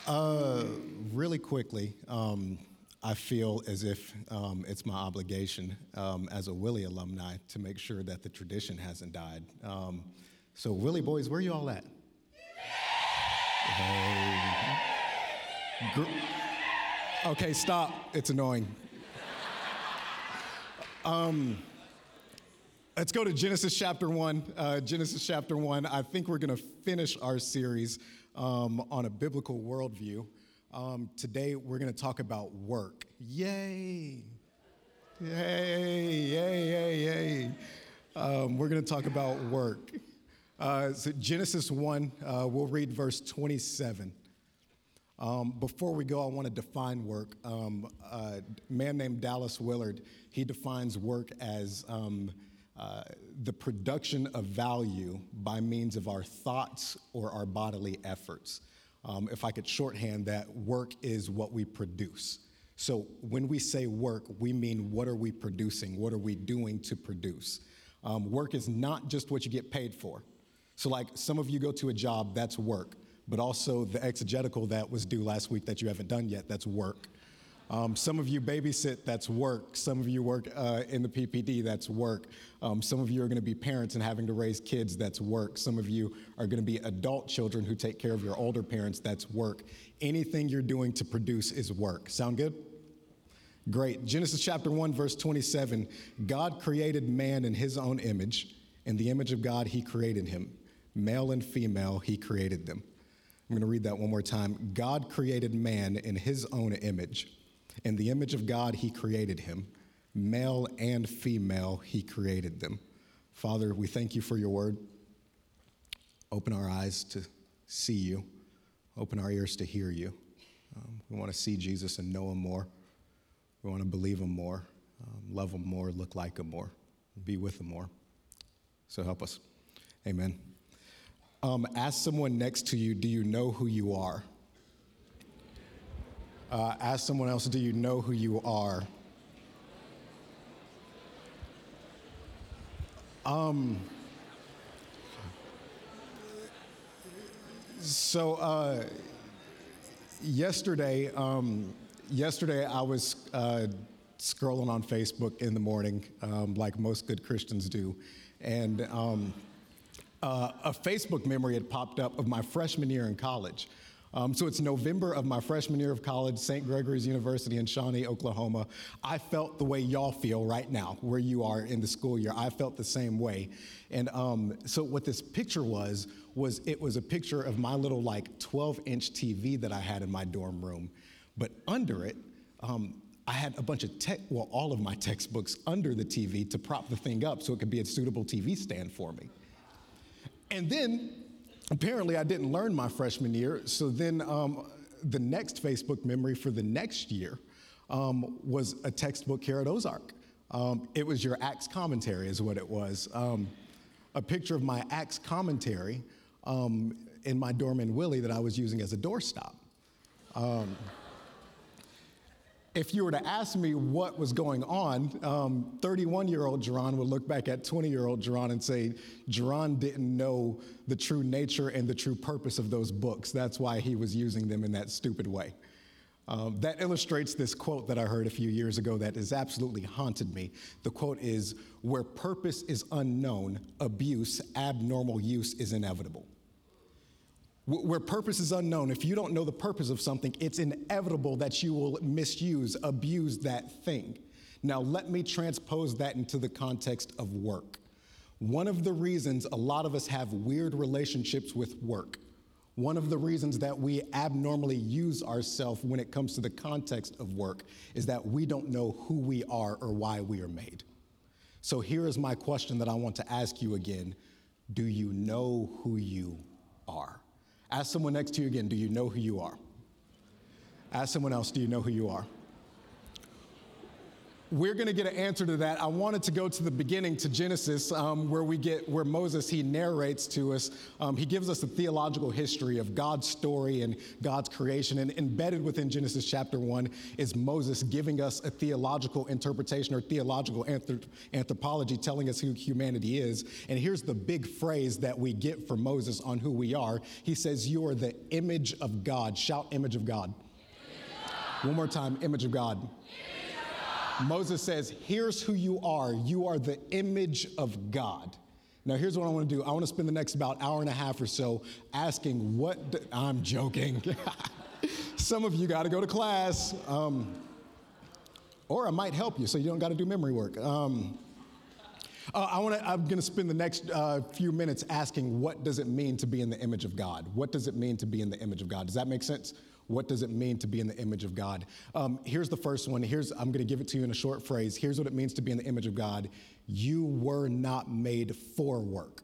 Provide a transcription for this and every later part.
Really quickly, I feel as if it's my obligation as a Willie alumni to make sure that the tradition hasn't died. So Willie boys, where you all at? Hey. Okay, stop. It's annoying. Let's go to Genesis chapter 1. Genesis chapter 1. I think we're going to finish our series on a biblical worldview. Today, we're going to talk about work. Yay! Yay, yay, yay, yay. We're going to talk about work. So Genesis 1, we'll read verse 27. Before we go, I want to define work. A man named Dallas Willard, he defines work as the production of value by means of our thoughts or our bodily efforts. If I could shorthand that, work is what we produce. So when we say work, we mean what are we producing? What are we doing to produce? Work is not just what you get paid for. So like some of you go to a job, that's work. But also the exegetical that was due last week that you haven't done yet, that's work. Some of you babysit, that's work. Some of you work in the PPD, that's work. Some of you are going to be parents and having to raise kids, that's work. Some of you are going to be adult children who take care of your older parents, that's work. Anything you're doing to produce is work. Sound good? Great. Genesis chapter 1, verse 27, God created man in his own image. In the image of God, he created him. Male and female, he created them. I'm going to read that one more time. God created man in his own image. In the image of God, he created him. Male and female, he created them. Father, we thank you for your word. Open our eyes to see you. Open our ears to hear you. We want to see Jesus and know him more. We want to believe him more, love him more, look like him more, be with him more. So help us. Amen. Ask someone next to you, do you know who you are? Ask someone else, do you know who you are? Yesterday I was scrolling on Facebook in the morning, like most good Christians do, and a Facebook memory had popped up of my freshman year in college. So it's November of my freshman year of college, St. Gregory's University in Shawnee, Oklahoma. I felt the way y'all feel right now, where you are in the school year. I felt the same way. And so what this picture was it was a picture of my little like 12-inch TV that I had in my dorm room. But under it, I had a bunch of all of my textbooks under the TV to prop the thing up so it could be a suitable TV stand for me. And then, apparently, I didn't learn my freshman year, so then the next Facebook memory for the next year was a textbook here at Ozark. It was your Acts commentary is what it was. A picture of my Acts commentary in my dorm in Willie that I was using as a doorstop. If you were to ask me what was going on, 31-year-old Jerron would look back at 20-year-old Jerron and say, Jerron didn't know the true nature and the true purpose of those books. That's why he was using them in that stupid way. That illustrates this quote that I heard a few years ago that has absolutely haunted me. The quote is, where purpose is unknown, abuse, abnormal use is inevitable. Where purpose is unknown, if you don't know the purpose of something, it's inevitable that you will misuse, abuse that thing. Now, let me transpose that into the context of work. One of the reasons a lot of us have weird relationships with work, one of the reasons that we abnormally use ourselves when it comes to the context of work is that we don't know who we are or why we are made. So here is my question that I want to ask you again. Do you know who you are? Ask someone next to you again, do you know who you are? Ask someone else, do you know who you are? We're going to get an answer to that. I wanted to go to the beginning, to Genesis, where Moses, he narrates to us. He gives us a theological history of God's story and God's creation. And embedded within Genesis chapter 1 is Moses giving us a theological interpretation or theological anthropology, telling us who humanity is. And here's the big phrase that we get from Moses on who we are. He says, "You are the image of God." Shout, image of God. One more time, image of God. Moses says, here's who you are. You are the image of God. Now, here's what I want to do. I want to spend the next about hour and a half or so asking I'm joking. Some of you got to go to class. Or I might help you so you don't got to do memory work. I'm going to spend the next few minutes asking, what does it mean to be in the image of God? What does it mean to be in the image of God? Does that make sense? What does it mean to be in the image of God? Here's the first one. I'm going to give it to you in a short phrase. Here's what it means to be in the image of God. You were not made for work.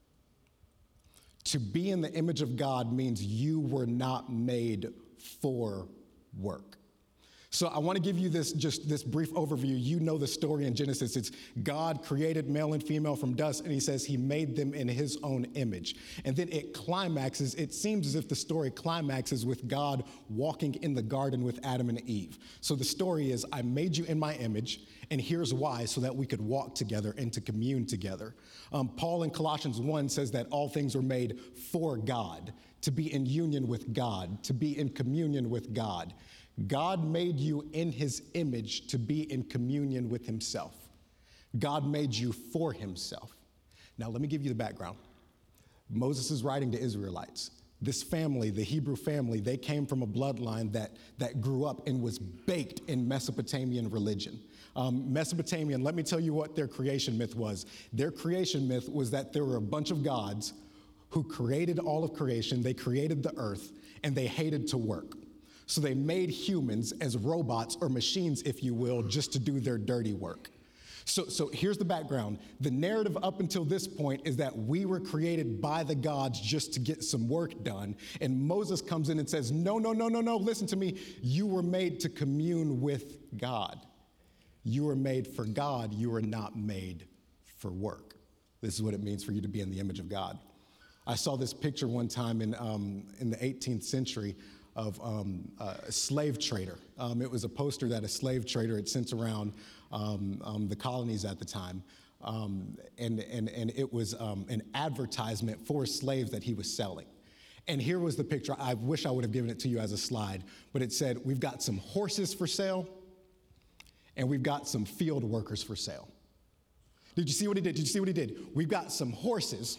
To be in the image of God means you were not made for work. So I want to give you this brief overview. You know the story in Genesis. It's God created male and female from dust, and he says he made them in his own image. And then it seems as if the story climaxes with God walking in the garden with Adam and Eve. So the story is, I made you in my image, and here's why, so that we could walk together and to commune together. Paul in Colossians 1 says that all things were made for God, to be in union with God, to be in communion with God. God made you in his image to be in communion with himself. God made you for himself. Now, let me give you the background. Moses is writing to Israelites. This family, the Hebrew family, they came from a bloodline that grew up and was baked in Mesopotamian religion. Mesopotamian, let me tell you what their creation myth was. Their creation myth was that there were a bunch of gods who created all of creation. They created the earth, and they hated to work. So they made humans as robots or machines, if you will, just to do their dirty work. So here's the background. The narrative up until this point is that we were created by the gods just to get some work done. And Moses comes in and says, no, listen to me. You were made to commune with God. You were made for God. You were not made for work. This is what it means for you to be in the image of God. I saw this picture one time in the 18th century of a slave trader. It was a poster that a slave trader had sent around the colonies at the time. And it was an advertisement for slaves that he was selling. And here was the picture. I wish I would have given it to you as a slide, but it said, we've got some horses for sale, and we've got some field workers for sale. Did you see what he did? We've got some horses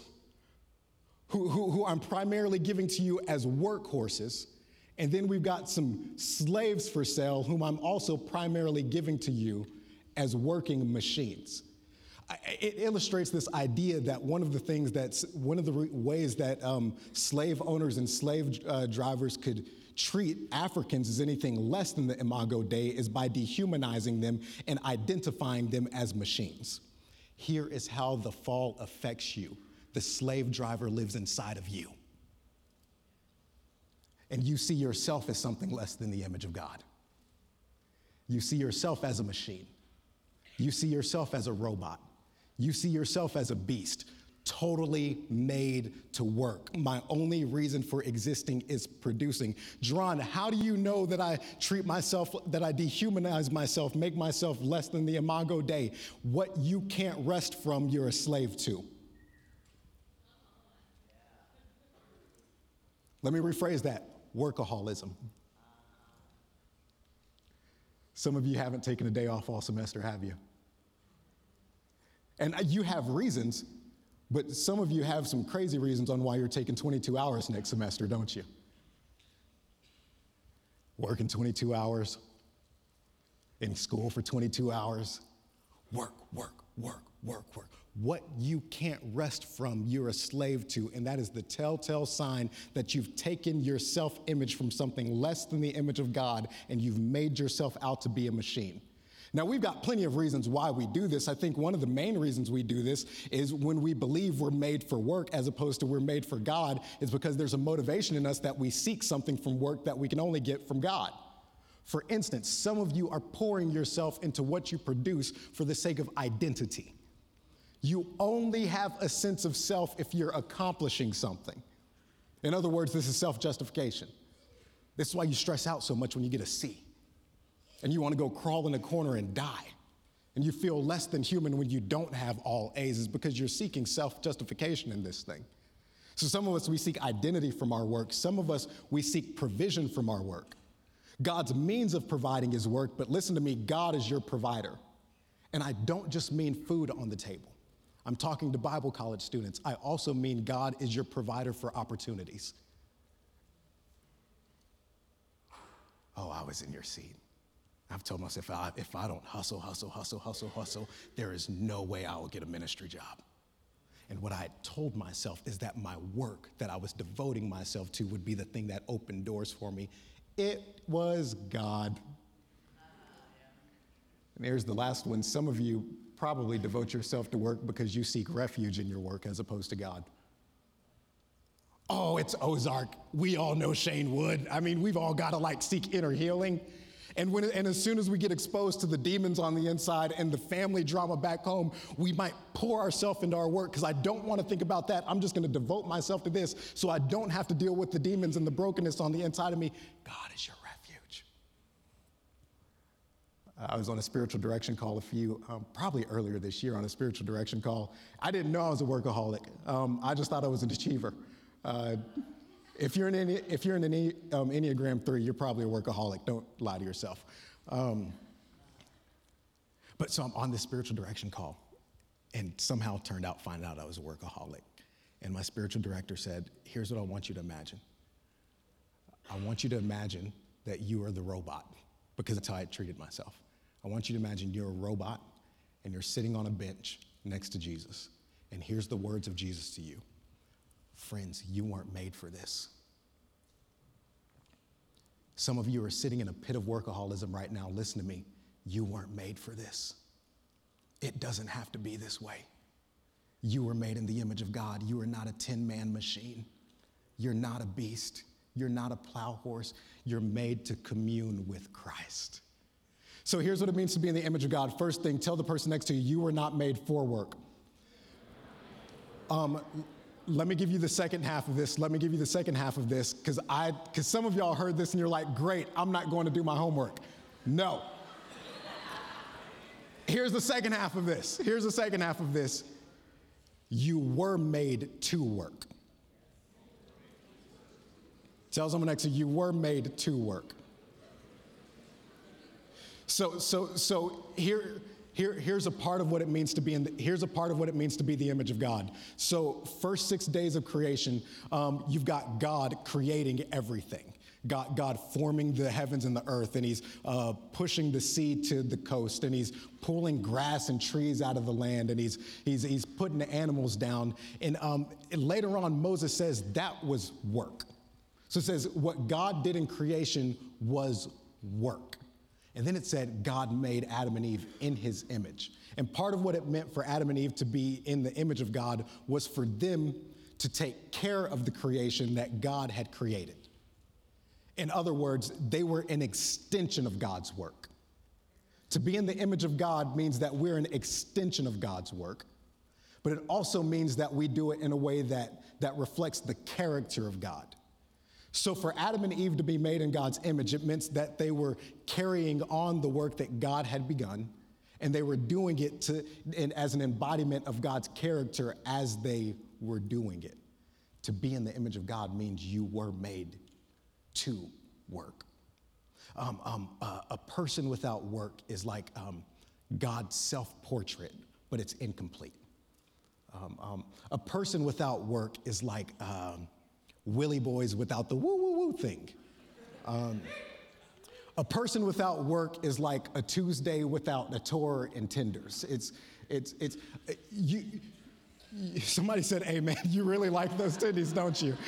who I'm primarily giving to you as workhorses. And then we've got some slaves for sale, whom I'm also primarily giving to you as working machines. It illustrates this idea that one of the ways that slave owners and slave drivers could treat Africans as anything less than the Imago Dei is by dehumanizing them and identifying them as machines. Here is how the fall affects you. The slave driver lives inside of you. And you see yourself as something less than the image of God. You see yourself as a machine. You see yourself as a robot. You see yourself as a beast, totally made to work. My only reason for existing is producing. John, how do you know that I treat myself, that I dehumanize myself, make myself less than the Imago Dei? What you can't rest from, you're a slave to. Let me rephrase that. Workaholism. Some of you haven't taken a day off all semester, have you? And you have reasons, but some of you have some crazy reasons on why you're taking 22 hours next semester, don't you? Working 22 hours, in school for 22 hours, work. What you can't rest from, you're a slave to, and that is the telltale sign that you've taken your self-image from something less than the image of God, and you've made yourself out to be a machine. Now, we've got plenty of reasons why we do this. I think one of the main reasons we do this is when we believe we're made for work as opposed to we're made for God, is because there's a motivation in us that we seek something from work that we can only get from God. For instance, some of you are pouring yourself into what you produce for the sake of identity. You only have a sense of self if you're accomplishing something. In other words, this is self-justification. This is why you stress out so much when you get a C. And you want to go crawl in a corner and die. And you feel less than human when you don't have all A's, is because you're seeking self-justification in this thing. So some of us, we seek identity from our work. Some of us, we seek provision from our work. God's means of providing is work, but listen to me, God is your provider. And I don't just mean food on the table. I'm talking to Bible college students. I also mean God is your provider for opportunities. Oh, I was in your seat. I've told myself, if I don't hustle, there is no way I will get a ministry job. And what I had told myself is that my work that I was devoting myself to would be the thing that opened doors for me. It was God. And here's the last one. Some of you probably devote yourself to work because you seek refuge in your work as opposed to God. Oh, it's Ozark. We all know Shane Wood. I mean, we've all got to seek inner healing. And as soon as we get exposed to the demons on the inside and the family drama back home, we might pour ourselves into our work because I don't want to think about that. I'm just going to devote myself to this so I don't have to deal with the demons and the brokenness on the inside of me. God is your refuge. I was on a spiritual direction call probably earlier this year on a spiritual direction call. I didn't know I was a workaholic. I just thought I was an achiever. If you're in an Enneagram 3, you're probably a workaholic. Don't lie to yourself. But so I'm on this spiritual direction call, and somehow find out I was a workaholic. And my spiritual director said, here's what I want you to imagine. I want you to imagine that you are the robot, because that's how I treated myself. I want you to imagine you're a robot, and you're sitting on a bench next to Jesus. And here's the words of Jesus to you. Friends, you weren't made for this. Some of you are sitting in a pit of workaholism right now. Listen to me. You weren't made for this. It doesn't have to be this way. You were made in the image of God. You are not a 10-man machine. You're not a beast. You're not a plow horse. You're made to commune with Christ. So here's what it means to be in the image of God. First thing, tell the person next to you, you were not made for work. Let me give you the second half of this. Because some of y'all heard this and you're like, great, I'm not going to do my homework. No. Here's the second half of this. You were made to work. Tell someone next to you, you were made to work. So here's a part of what it means to be the image of God. So first 6 days of creation, you've got God creating everything. God forming the heavens and the earth, and he's pushing the sea to the coast, and he's pulling grass and trees out of the land, and he's putting the animals down. And later on, Moses says that was work. So it says what God did in creation was work. And then it said God made Adam and Eve in his image. And part of what it meant for Adam and Eve to be in the image of God was for them to take care of the creation that God had created. In other words, they were an extension of God's work. To be in the image of God means that we're an extension of God's work, but it also means that we do it in a way that reflects the character of God. So for Adam and Eve to be made in God's image, it meant that they were carrying on the work that God had begun, and they were doing it as an embodiment of God's character as they were doing it. To be in the image of God means you were made to work. A person without work is like God's self-portrait, but it's incomplete. A person without work is like Willy Boys without the woo-woo-woo thing. A person without work is like a Tuesday without a tour and tenders. Somebody said, amen. You really like those tendies, don't you?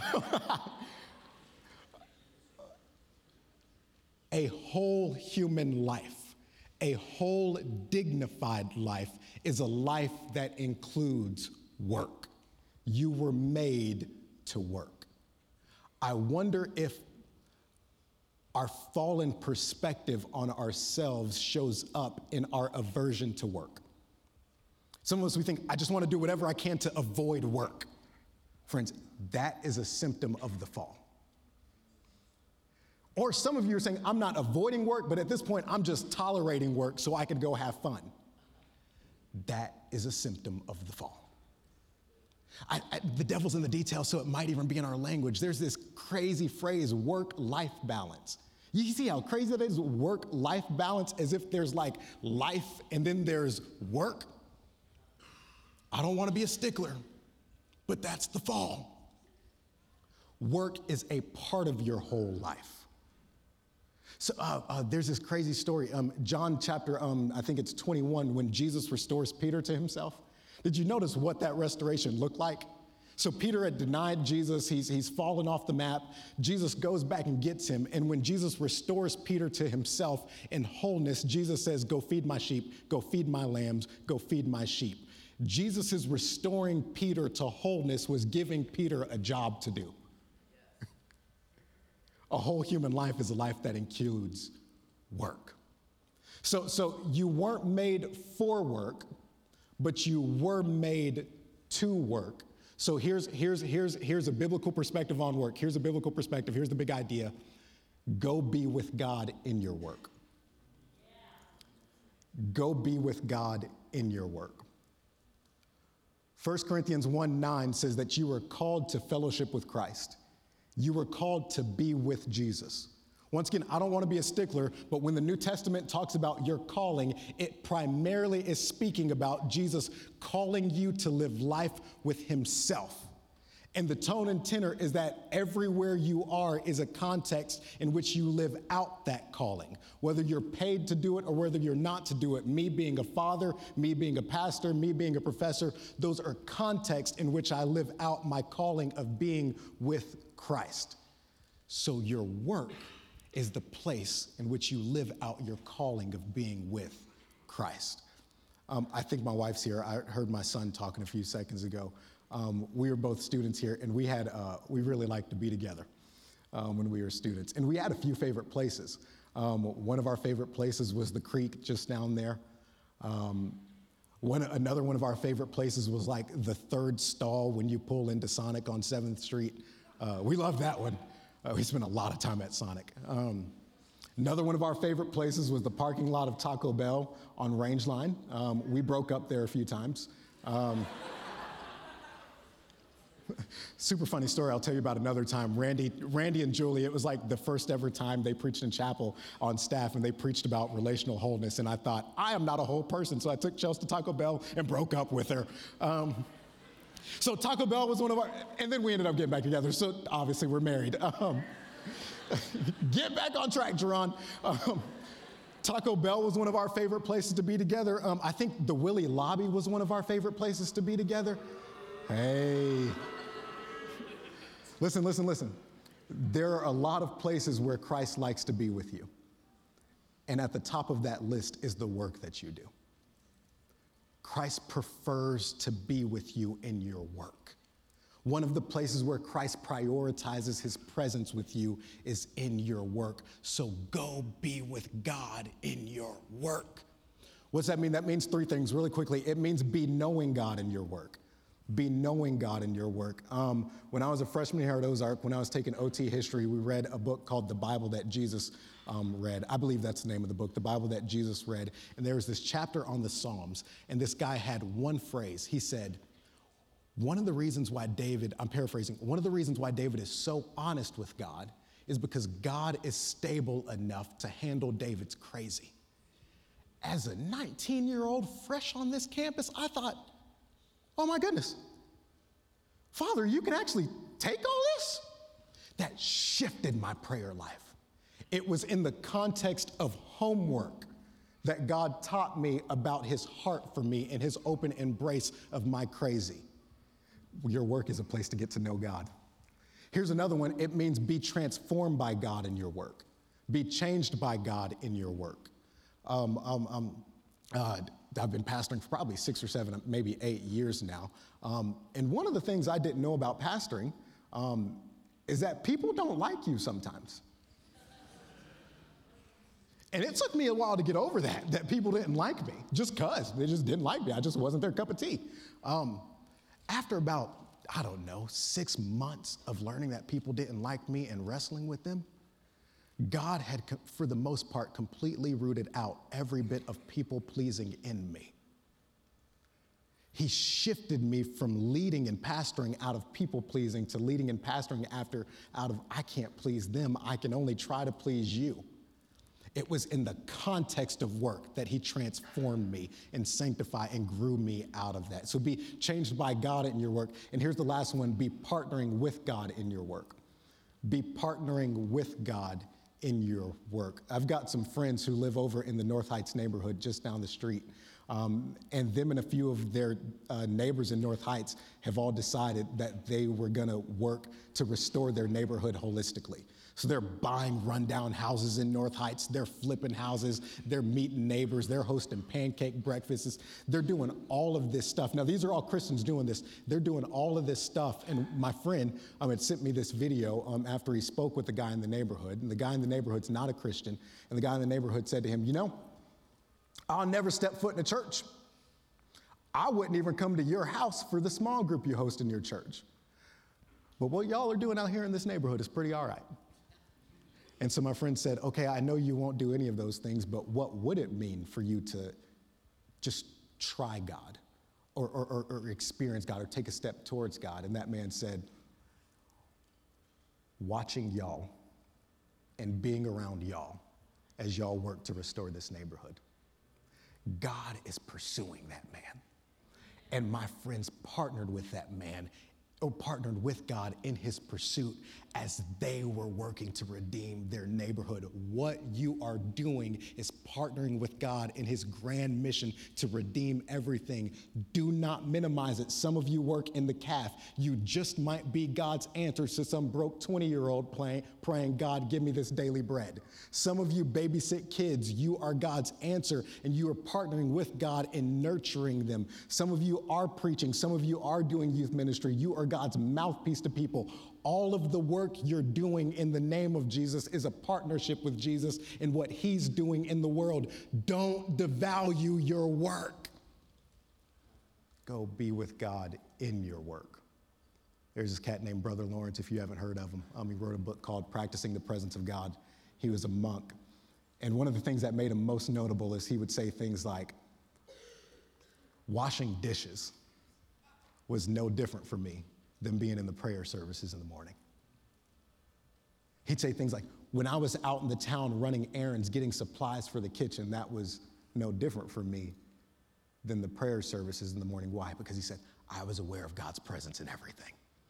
A whole human life, a whole dignified life is a life that includes work. You were made to work. I wonder if our fallen perspective on ourselves shows up in our aversion to work. Some of us, we think, I just want to do whatever I can to avoid work. Friends, that is a symptom of the fall. Or some of you are saying, I'm not avoiding work, but at this point, I'm just tolerating work so I can go have fun. That is a symptom of the fall. The devil's in the details, so it might even be in our language. There's this crazy phrase, work-life balance. You see how crazy that is, work-life balance, as if there's like life and then there's work? I don't want to be a stickler, but that's the fall. Work is a part of your whole life. So there's this crazy story, John chapter, I think it's 21, when Jesus restores Peter to himself. Did you notice what that restoration looked like? So Peter had denied Jesus, he's fallen off the map. Jesus goes back and gets him, and when Jesus restores Peter to himself in wholeness, Jesus says, go feed my sheep, go feed my lambs, go feed my sheep. Jesus' restoring Peter to wholeness was giving Peter a job to do. A whole human life is a life that includes work. So you weren't made for work, but you were made to work. So here's a biblical perspective on work. Here's a biblical perspective. Here's the big idea. Go be with God in your work. Go be with God in your work. 1 Corinthians 1:9 says that you were called to fellowship with Christ. You were called to be with Jesus. Once again, I don't want to be a stickler, but when the New Testament talks about your calling, it primarily is speaking about Jesus calling you to live life with himself. And the tone and tenor is that everywhere you are is a context in which you live out that calling. Whether you're paid to do it or whether you're not to do it, me being a father, me being a pastor, me being a professor, those are contexts in which I live out my calling of being with Christ. So your work is the place in which you live out your calling of being with Christ. I think my wife's here. I heard my son talking a few seconds ago. We were both students here, and we really liked to be together when we were students. And we had a few favorite places. One of our favorite places was the creek just down there. Another one of our favorite places was like the third stall when you pull into Sonic on 7th Street. We loved that one. We spent a lot of time at Sonic. Another one of our favorite places was the parking lot of Taco Bell on Rangeline. We broke up there a few times. Super funny story I'll tell you about another time. Randy and Julie, it was like the first ever time they preached in chapel on staff, and they preached about relational wholeness. And I thought, I am not a whole person. So I took Chelsea to Taco Bell and broke up with her. So Taco Bell was one of our, and then we ended up getting back together. So obviously we're married. Get back on track, Jerron. Taco Bell was one of our favorite places to be together. I think the Willie Lobby was one of our favorite places to be together. Hey. Listen. There are a lot of places where Christ likes to be with you. And at the top of that list is the work that you do. Christ prefers to be with you in your work. One of the places where Christ prioritizes his presence with you is in your work. So go be with God in your work. What's that mean? That means three things really quickly. It means be knowing God in your work. Be knowing God in your work. When I was a freshman here at Ozark, when I was taking OT history, we read a book called The Bible That Jesus Read. I believe that's the name of the book, The Bible That Jesus Read. And there was this chapter on the Psalms, and this guy had one phrase. He said, one of the reasons why David, I'm paraphrasing, one of the reasons why David is so honest with God is because God is stable enough to handle David's crazy. As a 19-year-old fresh on this campus, I thought, oh my goodness, Father, you can actually take all this? That shifted my prayer life. It was in the context of homework that God taught me about his heart for me and his open embrace of my crazy. Your work is a place to get to know God. Here's another one. It means be transformed by God in your work. Be changed by God in your work. I've been pastoring for probably 6 or 7, maybe 8 years now. And one of the things I didn't know about pastoring is that people don't like you sometimes. And it took me a while to get over that people didn't like me, just because they just didn't like me. I just wasn't their cup of tea. After about, 6 months of learning that people didn't like me and wrestling with them, God had, for the most part, completely rooted out every bit of people-pleasing in me. He shifted me from leading and pastoring out of people-pleasing to leading and pastoring out of I can't please them, I can only try to please you. It was in the context of work that he transformed me and sanctified and grew me out of that. So be changed by God in your work. And here's the last one, be partnering with God in your work. Be partnering with God in your work. I've got some friends who live over in the North Heights neighborhood just down the street. And them and a few of their neighbors in North Heights have all decided that they were going to work to restore their neighborhood holistically. So they're buying rundown houses in North Heights, they're flipping houses, they're meeting neighbors, they're hosting pancake breakfasts, they're doing all of this stuff. Now, these are all Christians doing this. They're doing all of this stuff. And my friend had sent me this video after he spoke with the guy in the neighborhood. And the guy in the neighborhood's not a Christian. And the guy in the neighborhood said to him, I'll never step foot in a church. I wouldn't even come to your house for the small group you host in your church. But what y'all are doing out here in this neighborhood is pretty all right. And so my friend said, okay, I know you won't do any of those things, but what would it mean for you to just try God or experience God or take a step towards God? And that man said, watching y'all and being around y'all as y'all work to restore this neighborhood. God is pursuing that man. And my friends partnered with that man, or partnered with God in his pursuit as they were working to redeem their neighborhood. What you are doing is partnering with God in his grand mission to redeem everything. Do not minimize it. Some of you work in the CAF. You just might be God's answer to some broke 20-year-old praying, God, give me this daily bread. Some of you babysit kids. You are God's answer, and you are partnering with God in nurturing them. Some of you are preaching. Some of you are doing youth ministry. You are God's mouthpiece to people. All of the work you're doing in the name of Jesus is a partnership with Jesus in what he's doing in the world. Don't devalue your work. Go be with God in your work. There's this cat named Brother Lawrence, if you haven't heard of him. He wrote a book called Practicing the Presence of God. He was a monk. And one of the things that made him most notable is he would say things like, washing dishes was no different for me than being in the prayer services in the morning. He'd say things like, when I was out in the town running errands, getting supplies for the kitchen, that was no different for me than the prayer services in the morning. Why? Because he said, I was aware of God's presence in everything.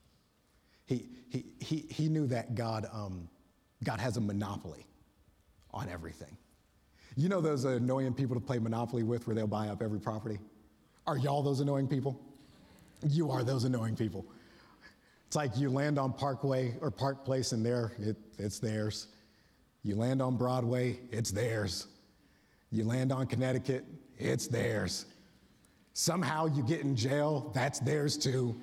He knew that God has a monopoly on everything. You know those annoying people to play Monopoly with where they'll buy up every property? Are y'all those annoying people? You are those annoying people. It's like you land on Parkway or Park Place and it's theirs. You land on Broadway, it's theirs. You land on Connecticut, it's theirs. Somehow you get in jail, that's theirs too.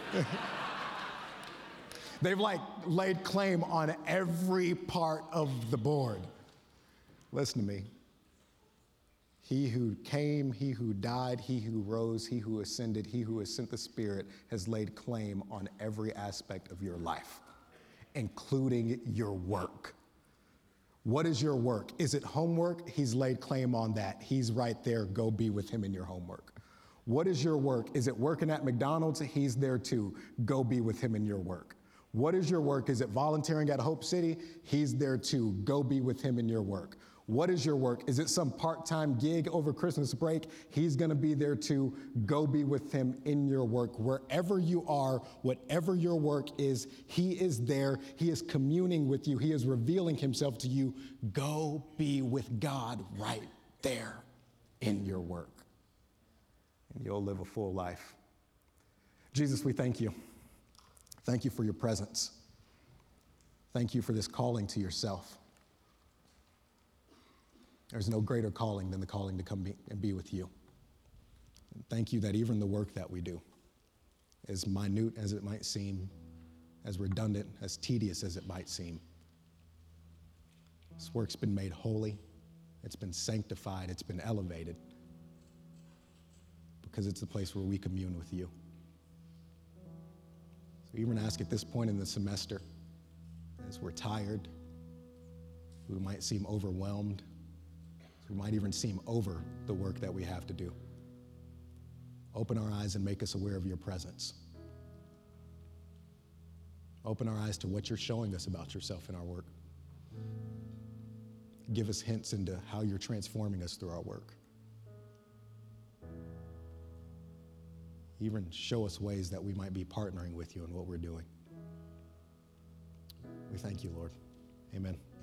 They've laid claim on every part of the board. Listen to me. He who came, he who died, he who rose, he who ascended, he who has sent the Spirit has laid claim on every aspect of your life, including your work. What is your work? Is it homework? He's laid claim on that. He's right there. Go be with him in your homework. What is your work? Is it working at McDonald's? He's there too. Go be with him in your work. What is your work? Is it volunteering at Hope City? He's there too. Go be with him in your work. What is your work? Is it some part-time gig over Christmas break? He's going to be there too. Go be with him in your work. Wherever you are, whatever your work is, he is there. He is communing with you. He is revealing himself to you. Go be with God right there in your work. And you'll live a full life. Jesus, we thank you. Thank you for your presence. Thank you for this calling to yourself. There's no greater calling than the calling to come and be with you. And thank you that even the work that we do, as minute as it might seem, as redundant, as tedious as it might seem, this work's been made holy It's been sanctified. It's been elevated because it's the place where we commune with you. So even ask at this point in the semester, as we're tired, we might seem overwhelmed, we might even seem over the work that we have to do. Open our eyes and make us aware of your presence. Open our eyes to what you're showing us about yourself in our work. Give us hints into how you're transforming us through our work. Even show us ways that we might be partnering with you in what we're doing. We thank you, Lord. Amen.